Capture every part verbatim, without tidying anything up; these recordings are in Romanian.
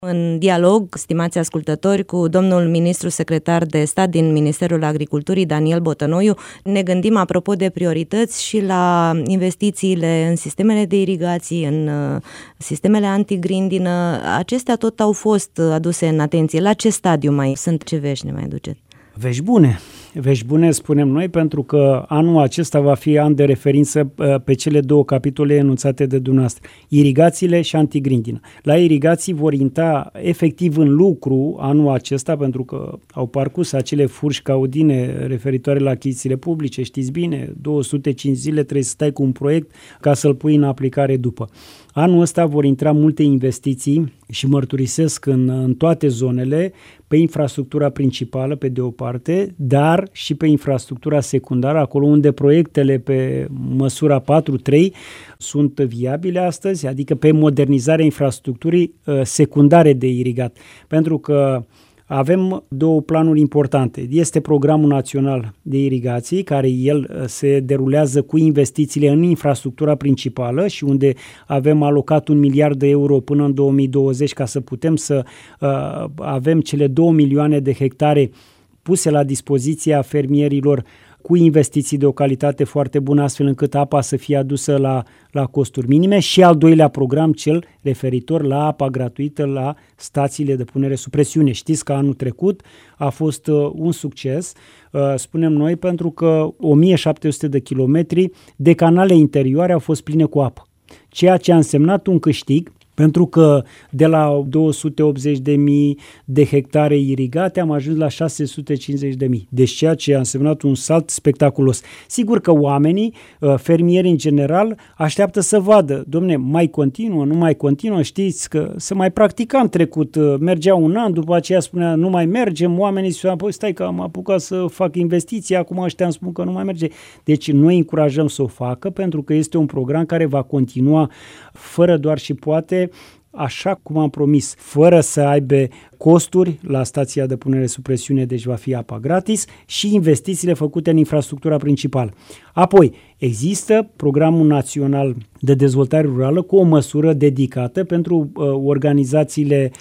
În dialog, stimați ascultători, cu domnul ministru secretar de stat din Ministerul Agriculturii, Daniel Botănoiu, ne gândim apropo de priorități și la investițiile în sistemele de irigații, în sistemele antigrindină. Acestea tot au fost aduse în atenție. La ce stadiu mai sunt? Ce vești ne mai duceți? Vești bune. Vești bune spunem noi, pentru că anul acesta va fi an de referință pe cele două capitole enunțate de dumneavoastră, irigațiile și antigrindină. La irigații vor intra efectiv în lucru anul acesta, pentru că au parcurs acele furși caudine referitoare la achizițiile publice, știți bine, două sute cinci zile trebuie să stai cu un proiect ca să-l pui în aplicare după. Anul ăsta vor intra multe investiții și mărturisesc în, în toate zonele, pe infrastructura principală, pe de o parte, dar și pe infrastructura secundară, acolo unde proiectele pe măsura patru trei sunt viabile astăzi, adică pe modernizarea infrastructurii secundare de irigat. Pentru că avem două planuri importante. Este Programul Național de Irigații, care el se derulează cu investițiile în infrastructura principală și unde avem alocat un miliard de euro până în două mii douăzeci ca să putem să uh, avem cele două milioane de hectare puse la dispoziția fermierilor cu investiții de o calitate foarte bună, astfel încât apa să fie adusă la, la costuri minime, și al doilea program, cel referitor la apa gratuită la stațiile de punere sub presiune. Știți că anul trecut a fost uh, un succes, uh, spunem noi, pentru că o mie șapte sute de kilometri de canale interioare au fost pline cu apă, ceea ce a însemnat un câștig, pentru că de la două sute optzeci de mii de hectare irigate am ajuns la șase sute cincizeci de mii. Deci ceea ce a însemnat un salt spectaculos. Sigur că oamenii, fermierii în general, așteaptă să vadă, domne, mai continuă, nu mai continuă, știți că se mai practica în trecut, mergea un an, după aceea spunea nu mai mergem, oamenii spuneau, păi stai că am apucat să fac investiții, acum ăștia îmi spun că nu mai merge. Deci noi încurajăm să o facă, pentru că este un program care va continua fără doar și poate, așa cum am promis, fără să aibă costuri la stația de punere sub presiune, deci va fi apa gratis, și investițiile făcute în infrastructura principală. Apoi, există Programul Național de Dezvoltare Rurală cu o măsură dedicată pentru uh, organizațiile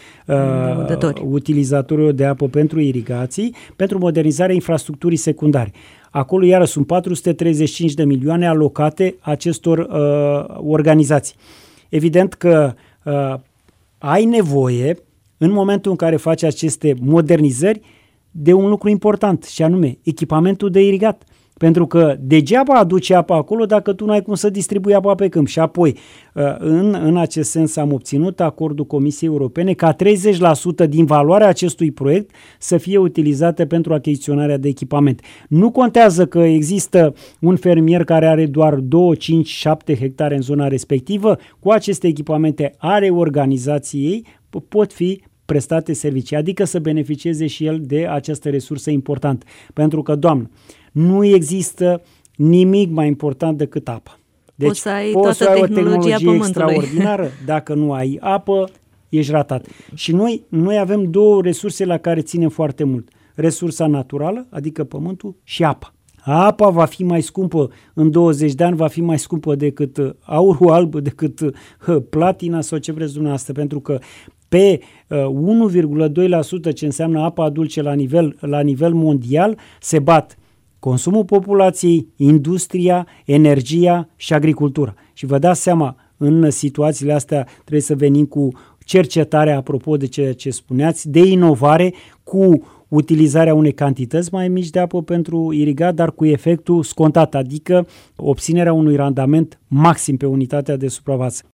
uh, utilizatorilor de apă pentru irigații, pentru modernizarea infrastructurii secundare. Acolo iară sunt patru sute treizeci și cinci de milioane alocate acestor uh, organizații. Evident că uh, ai nevoie, în momentul în care faci aceste modernizări, de un lucru important, și anume echipamentul de irigat. Pentru că degeaba aduci apa acolo dacă tu nu ai cum să distribui apa pe câmp. Și apoi, în, în acest sens, am obținut acordul Comisiei Europene ca treizeci la sută din valoarea acestui proiect să fie utilizată pentru achiziționarea de echipamente. Nu contează că există un fermier care are doar doi, cinci, șapte hectare în zona respectivă, cu aceste echipamente are organizației, pot fi prestate servicii, adică să beneficieze și el de această resursă importantă. Pentru că, Doamnă, nu există nimic mai important decât apa. Deci poți să ai, poți toată să ai o tehnologie pământului extraordinară, dacă nu ai apă, ești ratat. Și noi, noi avem două resurse la care ținem foarte mult. Resursa naturală, adică pământul, și apa. Apa va fi mai scumpă în douăzeci de ani, va fi mai scumpă decât aurul alb, decât hă, platina sau ce vreți dumneavoastră, pentru că pe uh, unu virgulă doi la sută, ce înseamnă apa dulce la nivel, la nivel mondial, se bat consumul populației, industria, energia și agricultura. Și vă dați seama, în situațiile astea trebuie să venim cu cercetarea, apropo de ceea ce spuneați, de inovare, cu utilizarea unei cantități mai mici de apă pentru irigat, dar cu efectul scontat, adică obținerea unui randament maxim pe unitatea de suprafață.